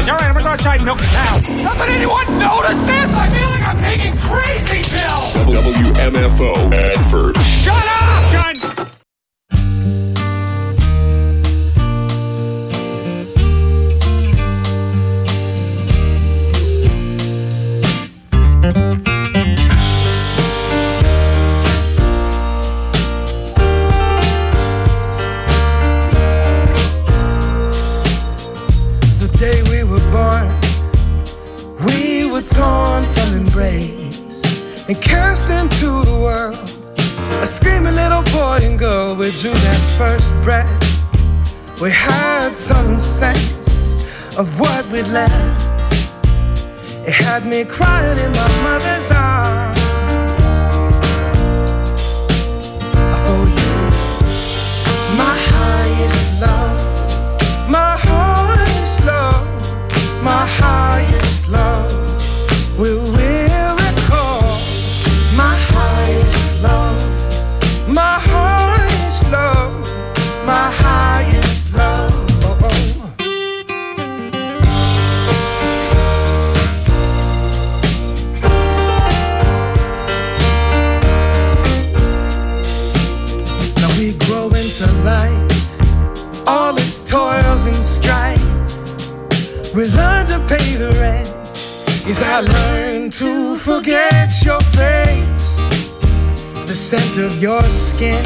garbage. All right, I'm gonna go outside and milk the cow. Doesn't anyone notice this? I feel like I'm taking crazy pills. WMFO Medford. Shut up, gun. Torn from embrace and cast into the world, a screaming little boy and girl. We drew that first breath. We had some sense of what we'd left. It had me crying in my mother's arms. For you, my highest love, my highest love, my highest love. Will recall my highest love, my highest love, my highest love. Now we grow into life, all its toils and strife. We learn to pay the rent. Yes, I learned to forget your face, the scent of your skin,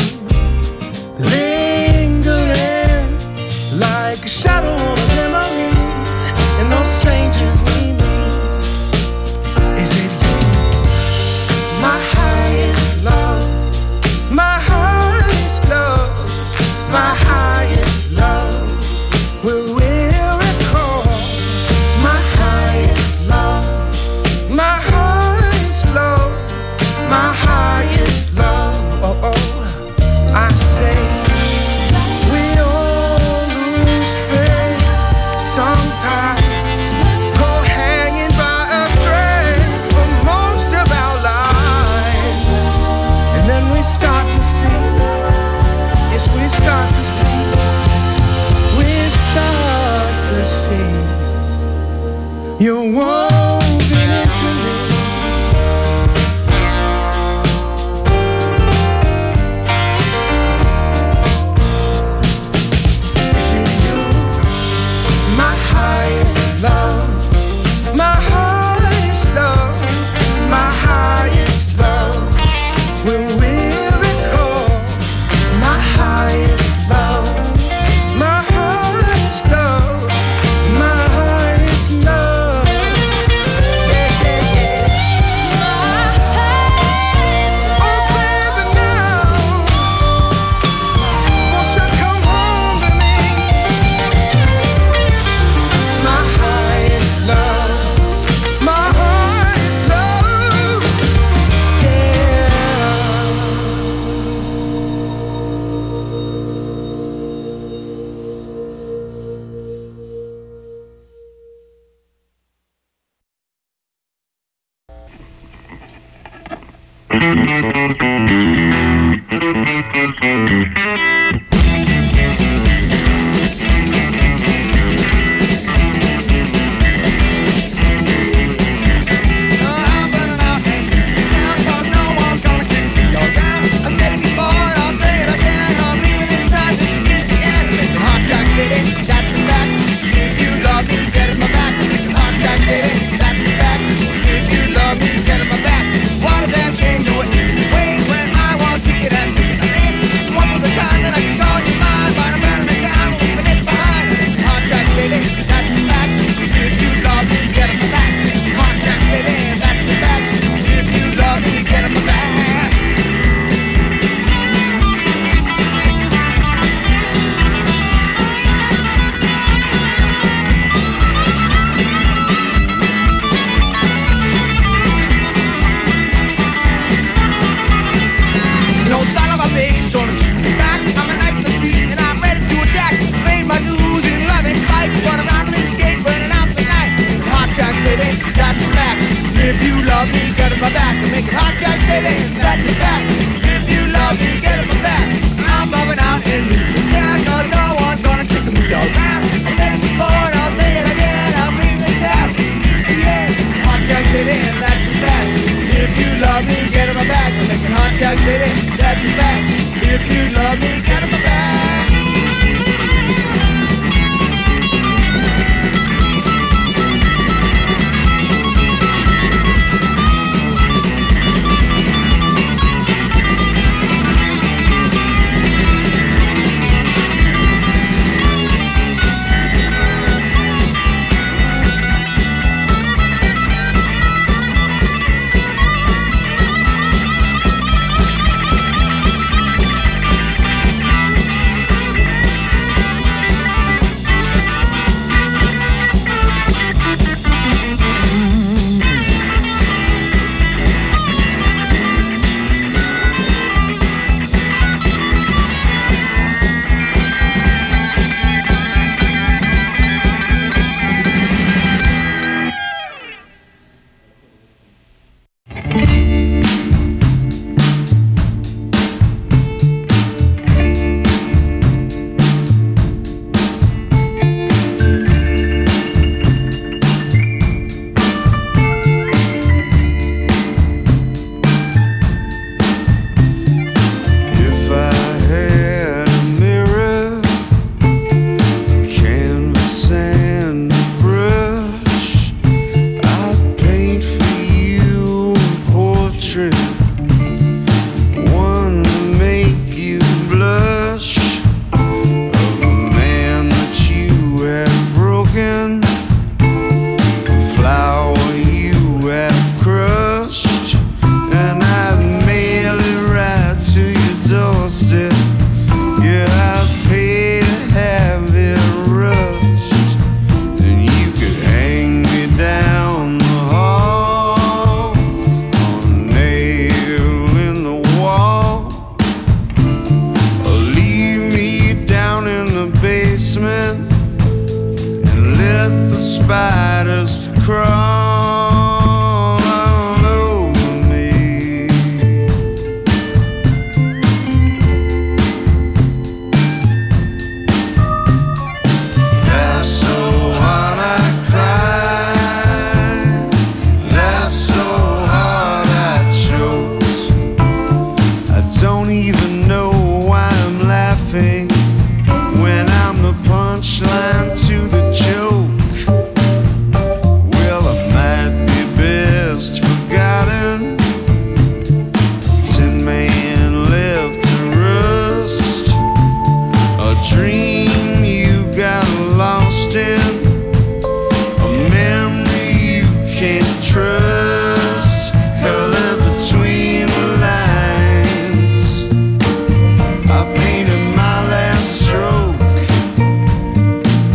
lingering like a shadow on a memory, and those strangers we meet. Is it you, my highest love, my highest love, my highest love? Will we recall my highest love? My highest love, my highest love. Oh, oh, I say we all lose faith sometimes, go hanging by a thread for most of our lives, and then we start to see. Yes, we start to see. We start to see. You're woven into me. Is it you, my highest love, my highest love, my highest love? Will we recall my highest love, my highest love, my highest love? What a damn shame to it. Way when I was wicked and stupid. city, that's a fact. If you love me, get on my back. Spiders crawl all over me. Laugh so hard I cry, laugh so hard I choke. I don't even know why I'm laughing when I'm the punchline to the joke. Dream you got lost in, a memory you can't trust, color between the lines. I painted my last stroke,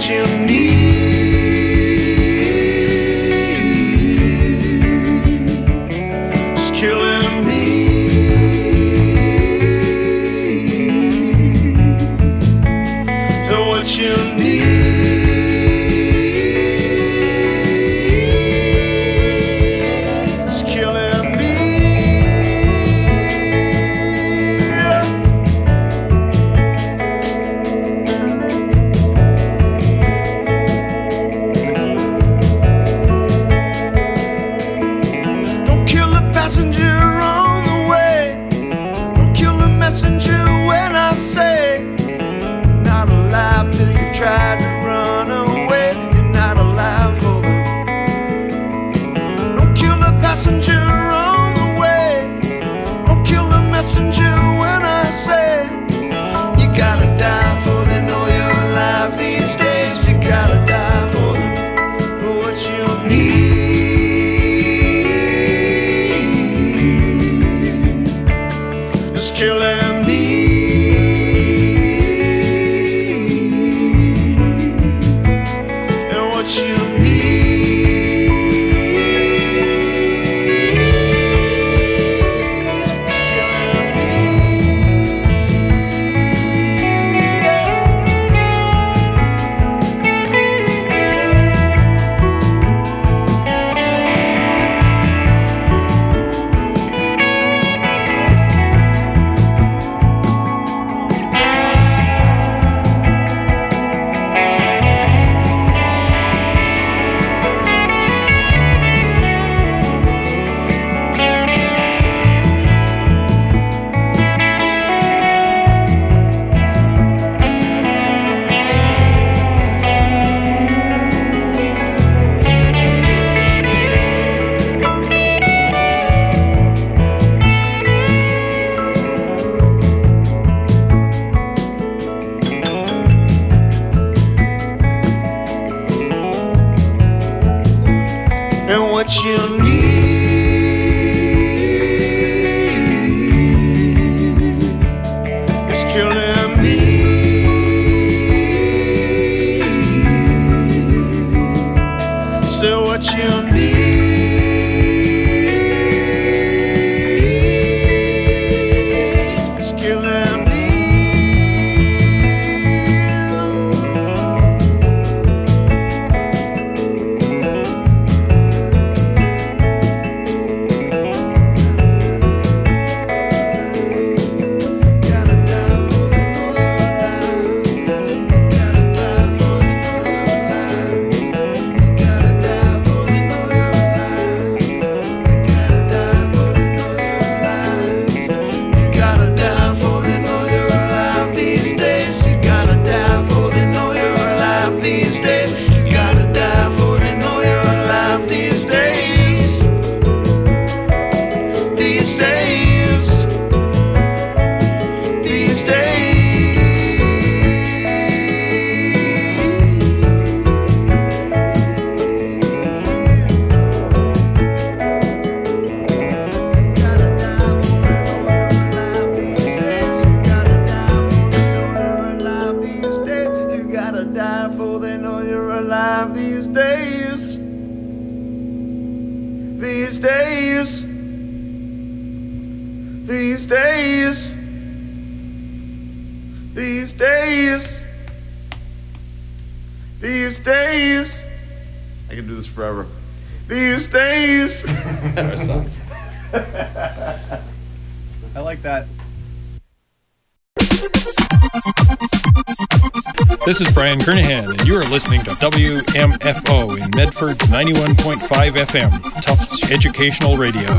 you need is killing me. So what you need is killing me. Don't kill the passenger on the way. Don't kill the messenger when I say you're not alive till you've tried to run away. You're not alive for them. Don't kill the passenger on the way. Don't kill the messenger when I say you gotta die for them. Know you're alive these days. You gotta die for them, for what you need. It's killing me. And what you need is killing me. And what you need is killing me. So what you need is killing me. These days, I can do this forever. These days. I like that. This is Brian Kernahan, and you are listening to WMFO in Medford's 91.5 FM, Tufts Educational Radio.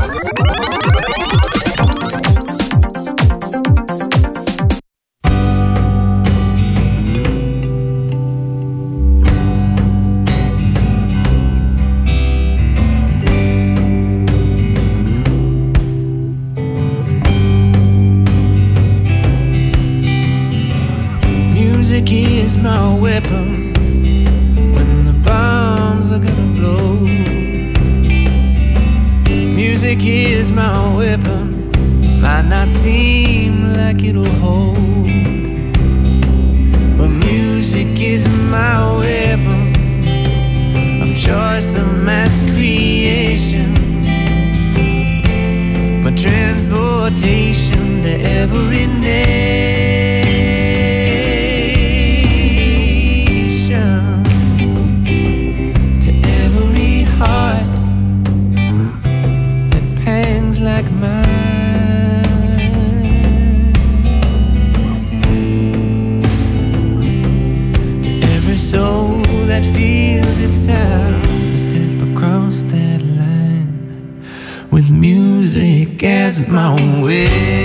Music is my weapon when the bombs are gonna blow. Music is my weapon, might not seem like it'll hold, but music is my weapon. every nation, to every heart that pangs like mine, to every soul that feels itself a step across that line, with music as my way.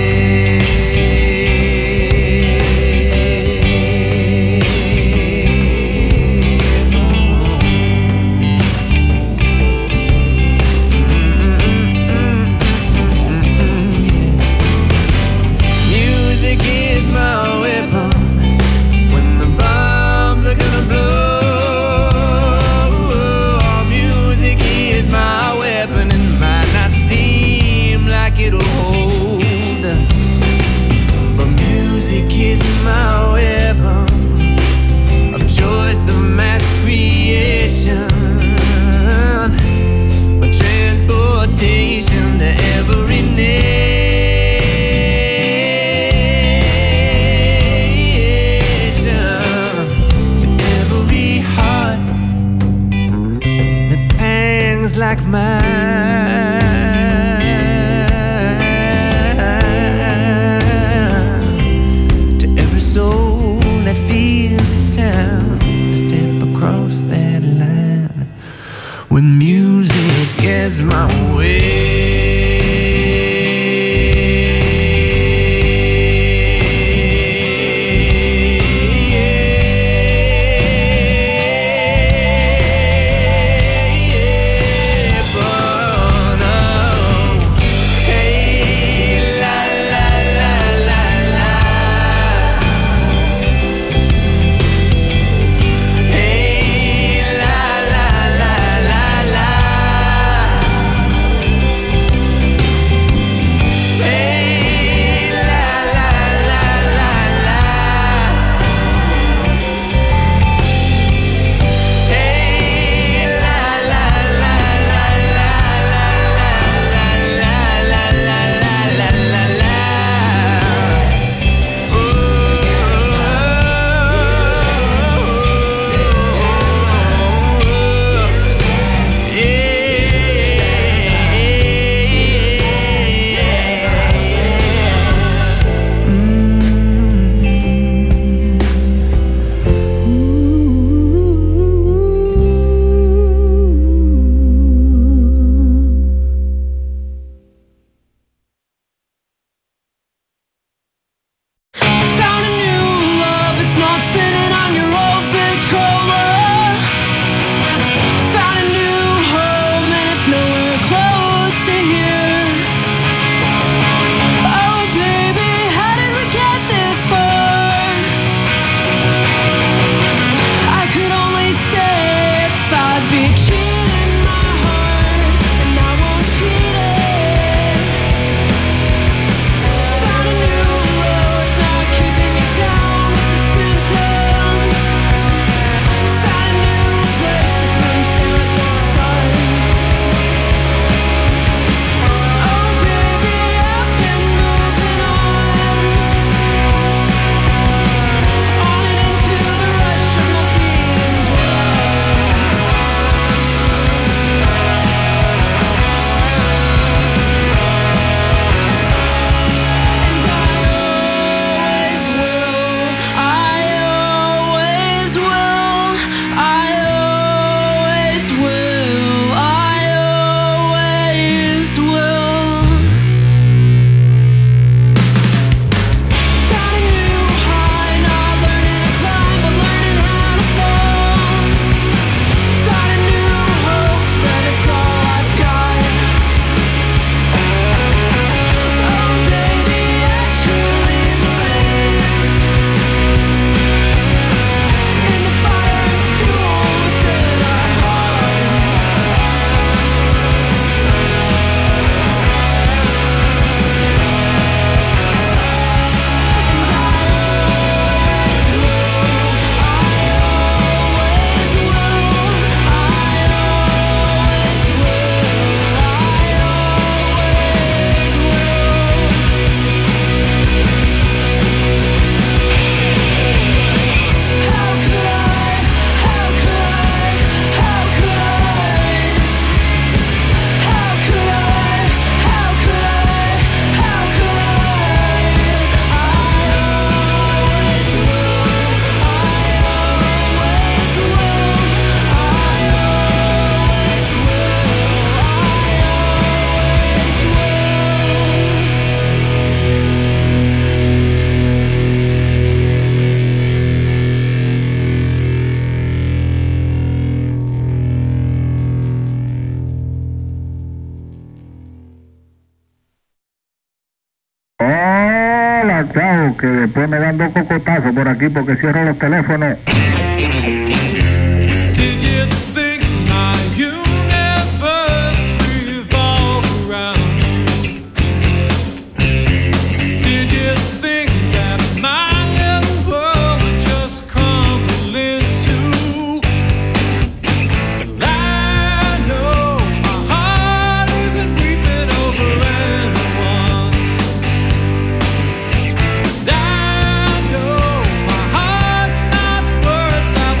Music is my weapon when the bombs are gonna blow. Music is my weapon and might not seem like it'll hold, but music is my weapon of choice, of mass creation, of transportation to every nation, to every heart that pangs like mine, to every soul that feels itself to step across that line, with music as my way. But que después me dan 2 cocotazos por aquí porque cierro los teléfonos. Did you think my universe revolved around you? Did you think that my little world would just crumble into? Well, I know my heart isn't weeping over anyone. And I know my heart's not worth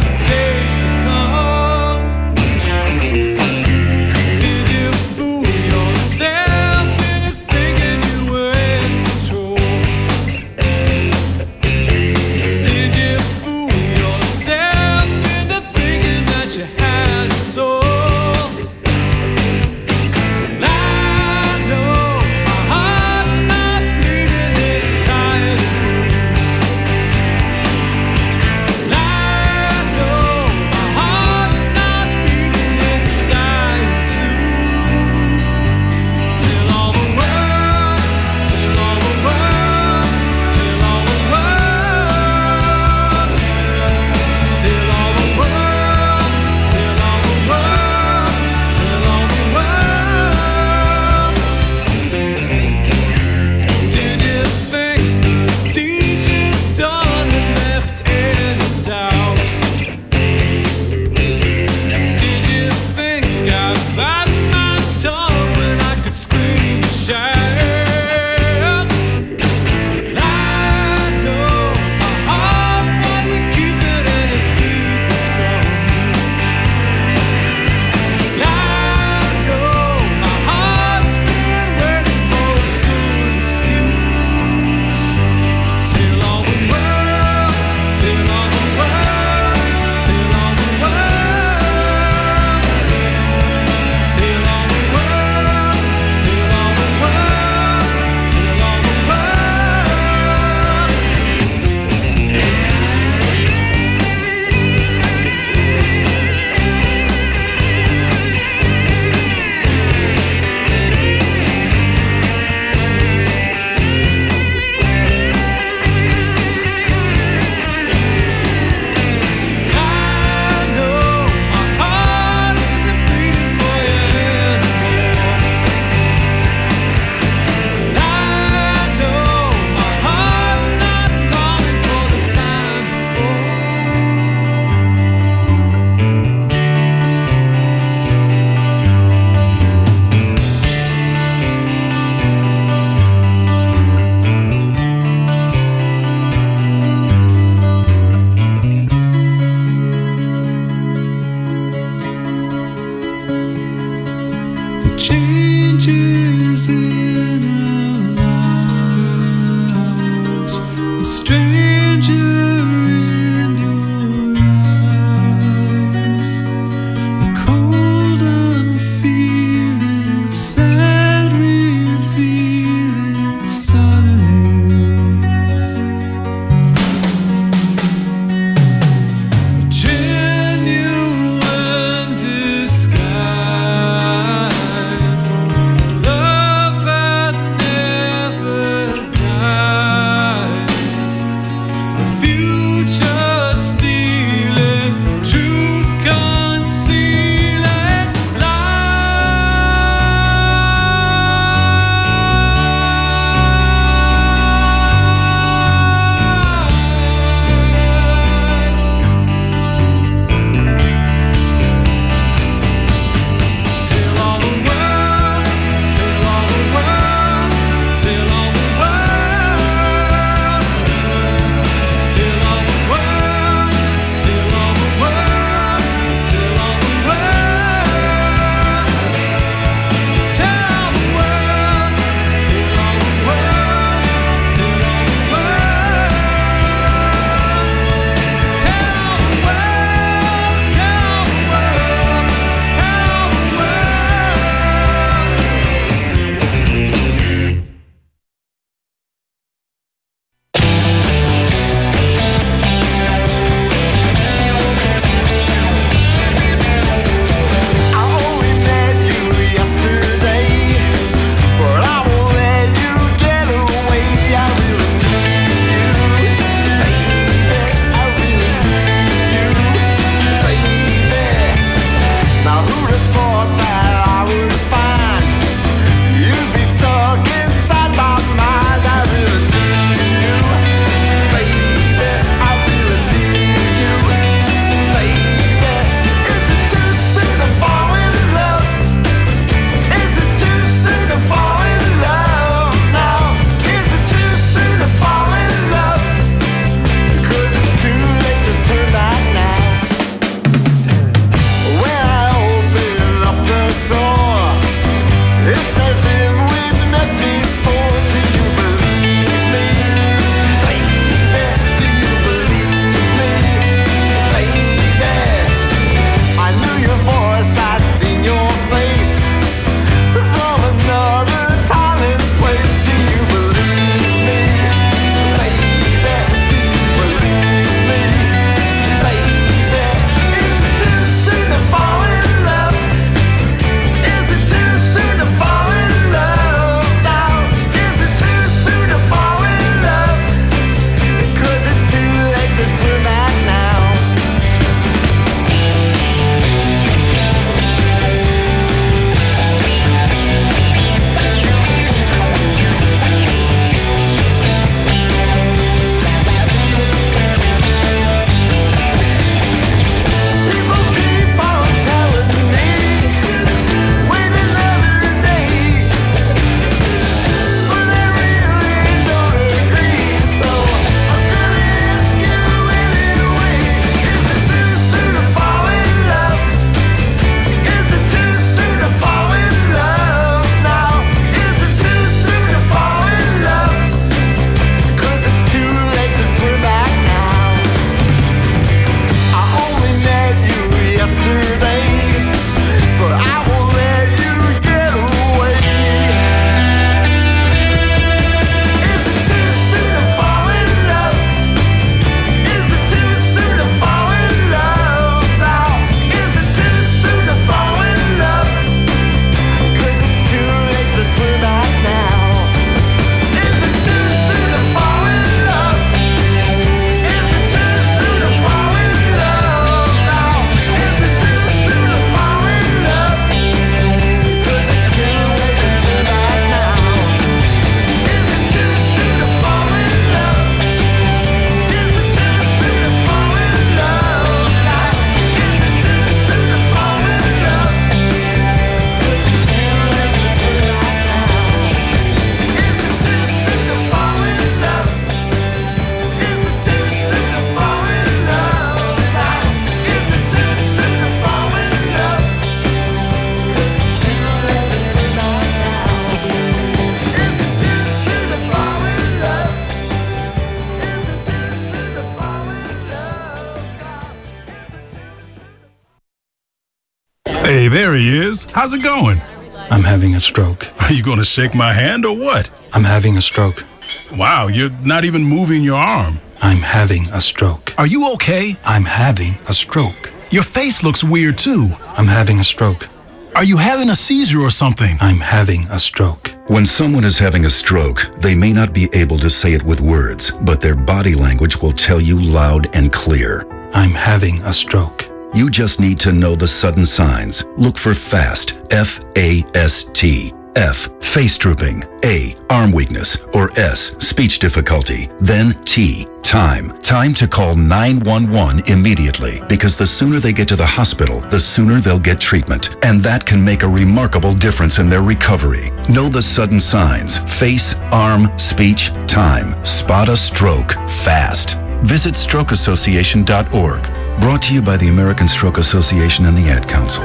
Hey, there he is. How's it going? I'm having a stroke. Are you going to shake my hand or what? I'm having a stroke. Wow, you're not even moving your arm. I'm having a stroke. Are you okay? I'm having a stroke. Your face looks weird too. I'm having a stroke. Are you having a seizure or something? I'm having a stroke. When someone is having a stroke, they may not be able to say it with words, but their body language will tell you loud and clear. I'm having a stroke. You just need to know the sudden signs. Look for FAST, F-A-S-T. F, face drooping. A, arm weakness. Or S, speech difficulty. Then T, time. Time to call 911 immediately, because the sooner they get to the hospital, the sooner they'll get treatment. And that can make a remarkable difference in their recovery. Know the sudden signs. Face, arm, speech, time. Spot a stroke fast. Visit strokeassociation.org. Brought to you by the American Stroke Association and the Ad Council.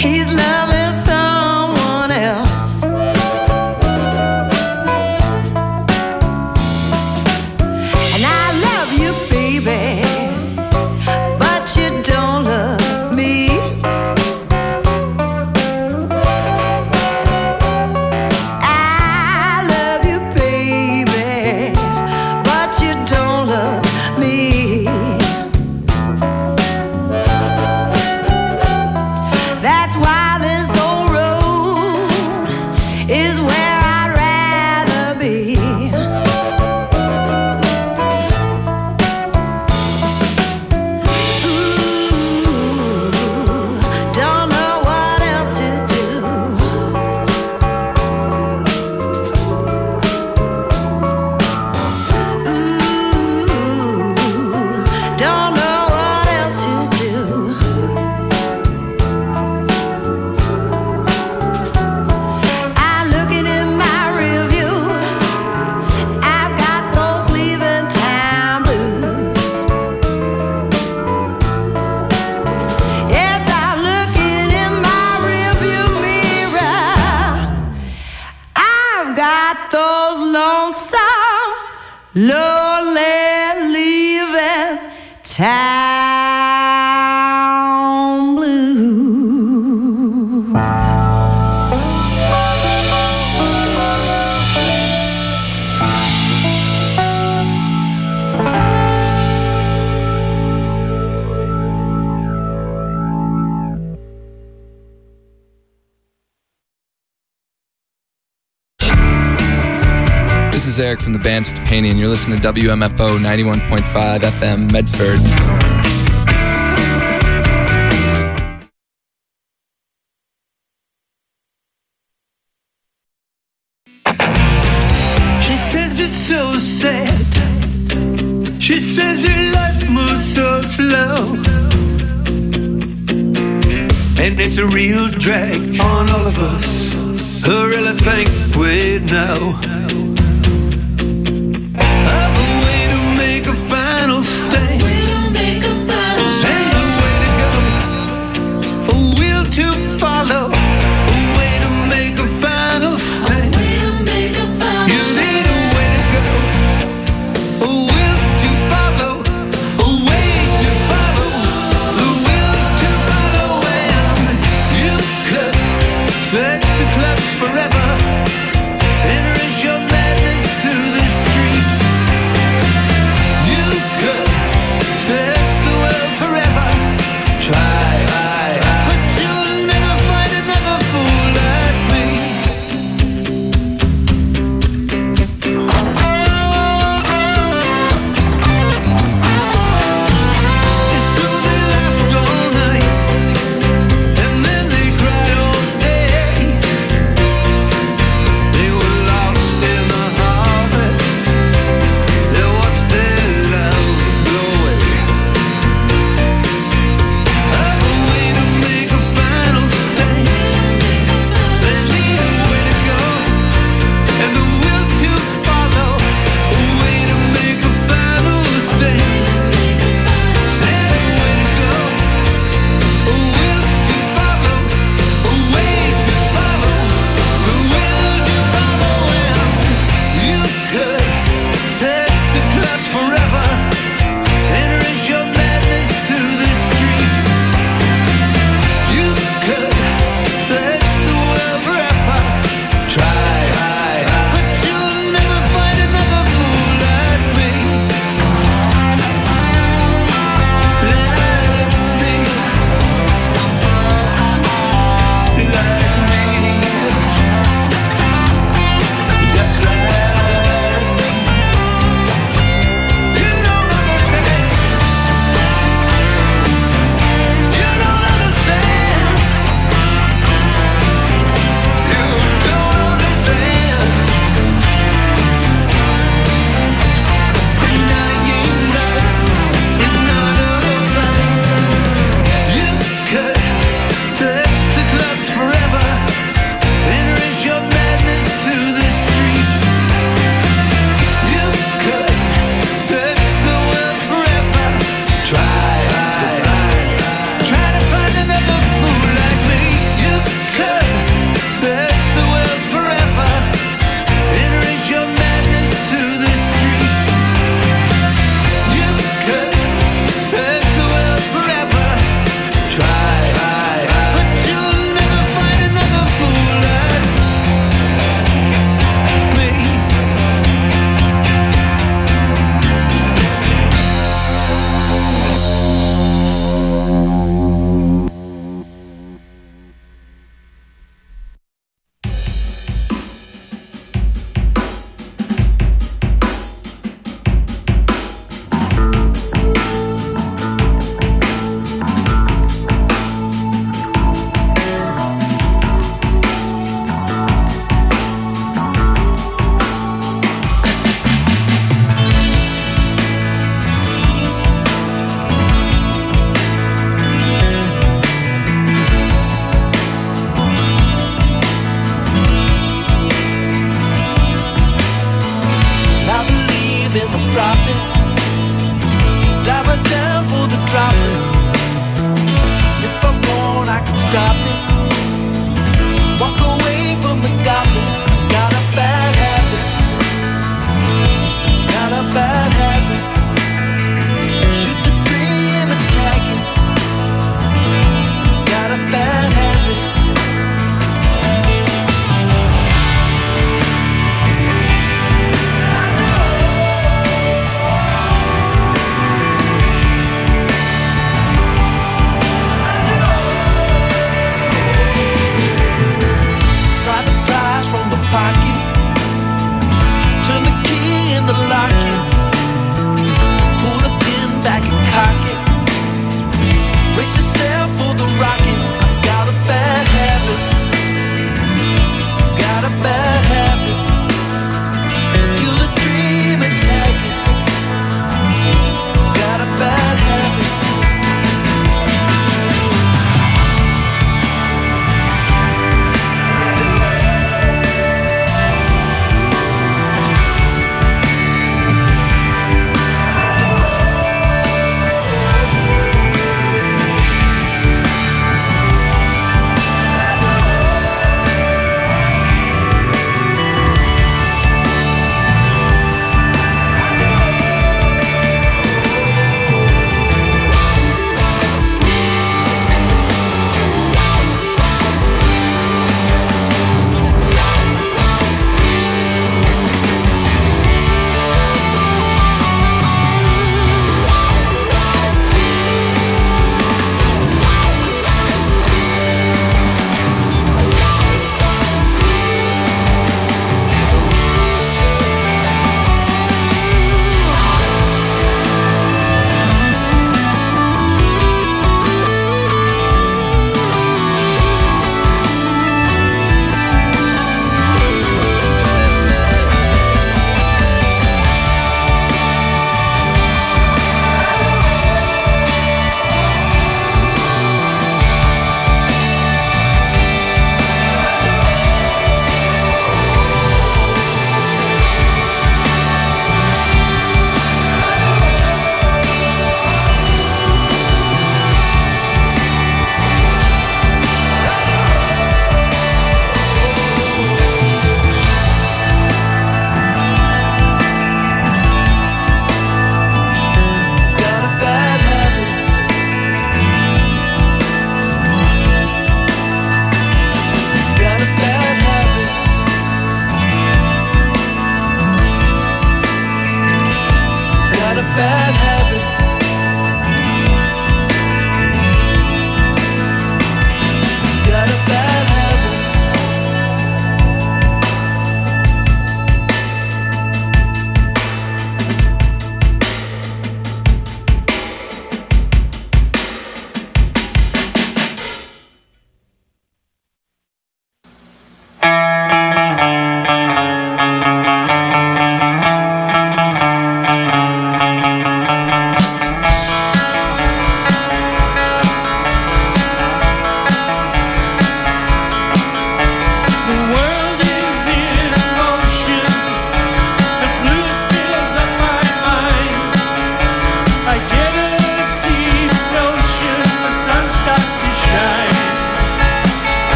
he's loving someone else. And I love you, baby, but you don't love me. I love you, baby, but you don't love me. That's why this old road is where I'd rather be. Ooh, don't know what else to do. Ooh, don't know what else to do. I'm looking in my review. I've got those leaving town blues. Yes, I'm looking in my review mirror. I've got those lonesome, lonely leaving town blues. This is Eric from the band Stupanian. You're listening to WMFO 91.5 FM Medford. She says it's so sad. She says her life moves so slow, and it's a real drag on all of us. I really think we know of a way to make a final stand, and a way to go, a will to follow, a way to make a final stand. You need a way to go, a will to follow, a way to follow, the will to follow. And you could search the clubs forever and erase your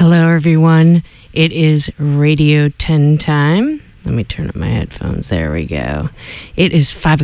Hello, everyone. It is Radio 10 time. Let me turn up my headphones. There we go. It is 5